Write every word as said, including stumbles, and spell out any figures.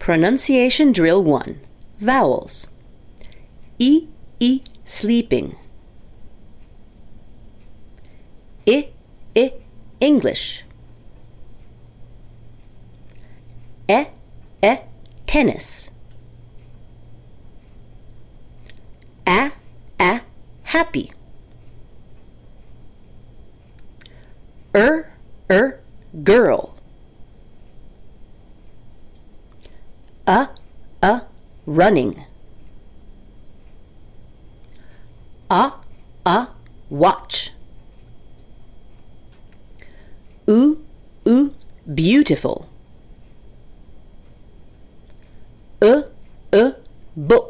Pronunciation Drill one. Vowels. E, E, sleeping. I, I, English. E, E, tennis. A, A, happy. Er, er, girl. A, a, running. A, a, watch. Oo, oo, beautiful. Uh, uh, book.